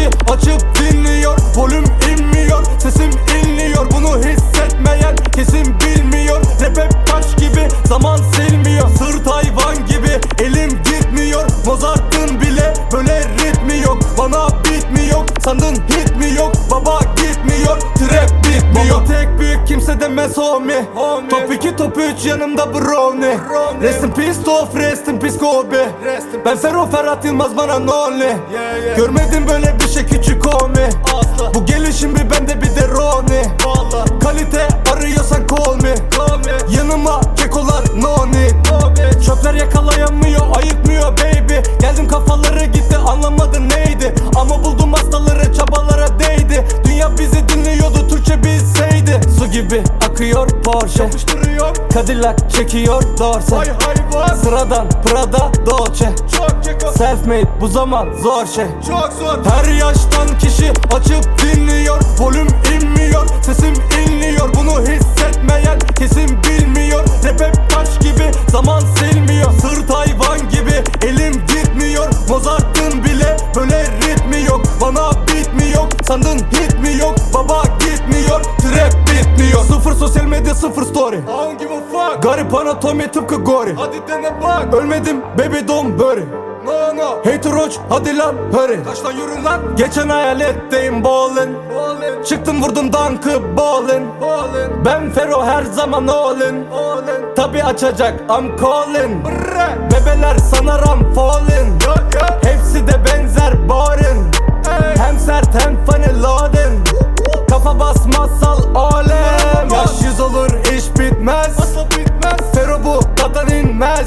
kişi açıp dinliyor. Volüm inmiyor, sesim inliyor. Bunu hissetmeyen kesin bilmiyor. Rap hep taş gibi, zaman silmiyor. Sırt hayvan gibi, elim gitmiyor. Mozart'ın bile böyle ritmi yok. Bana beat mi yok, sandın hit mi yok? Baba gitmiyor, trap bitmiyor. Baba tek büyük, kimse demez homie. Top 2 top 3 yanımda brownie. Rest in peace Tof, rest in peace Kobe. Ben Fero Ferhat Yılmaz, bana nolly. Görmedim böyle bir şey küçük homie. Bu gelişim bir bende bir de Roni. Kalite arıyorsan call me. Yanıma kekolar no need. Çöpler yakalayamıyor, ayıtmıyor baby. Geldim kafaları gitti, anlamadı neydi. Ama buldum hastaları, çabalara değdi. Dünya bizi dinliyordu, Türkçe bilseydi. Su gibi akıyor Porsche, Cadillac çekiyor Dorse. Sıradan Prada Dolce. Self made bu zaman zor şey. Her yaştan kişi açıp dinliyor. Volüm inmiyor, sesim inliyor. Bunu hissetmeyen kesin bilmiyor. Rap hep taş gibi, zaman silmiyor. Sırt hayvan gibi, elim gitmiyor. Mozart'ın bile böyle ritmi yok. Bana beat mi yok, sandın hit mi yok? Baba gitmiyor, trap bitmiyor. Sıfır sosyal medya, sıfır story. I don't give a fuck. Garip anatomi tıpkı Gori. Hadi dene bak. Ölmedim baby don't worry. No. Hater roach, hadi lan hurry. Kaç lan yürü lan. Geçen hayaletteyim ballin. Çıktım vurdum dunk'ı ballin. Ben Fero her zaman all in. Tabi açacak I'm calling. Bebeler sanarım falling. Hepsi de benzer boring. Hem sert hem funny loading. Kafa basmazsal alem. Yaş yüz olur iş bitmez. Fero bu dadan inmez.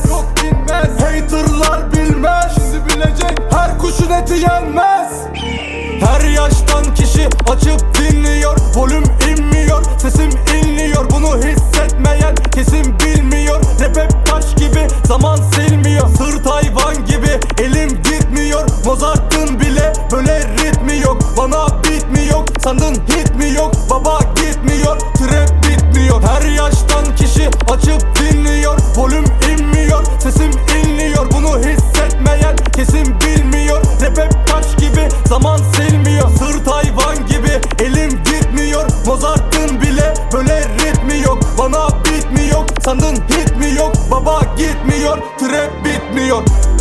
Haterlar bilmez. Şimdi bilecek her kuşun eti yenmez. Her yaştan kişi açıp dinliyor. Volüm inmiyor, sesim inliyor. Bunu hissetmeyen kesin bilmiyor. Rap hep taş gibi, zaman silmiyor. Sırt hayvan gibi, elim gitmiyor. Mozart'ın bile böyle ritmi yok. Bana beat mi yok, sandın hit mi yok? Baba gitmiyor, trap bitmiyor. Her yaştan kişi açıp dinliyor. Volüm inmiyor, sesim inliyor. Bunu hissetmeyen kesin bilmiyor. Rap hep taş gibi, zaman silmiyor. Sırt hayvan gibi, elim gitmiyor. Mozart'ın bile böyle ritmi yok. Bana beat mi yok, sandın hit mi yok? Baba gitmiyor, trap bitmiyor.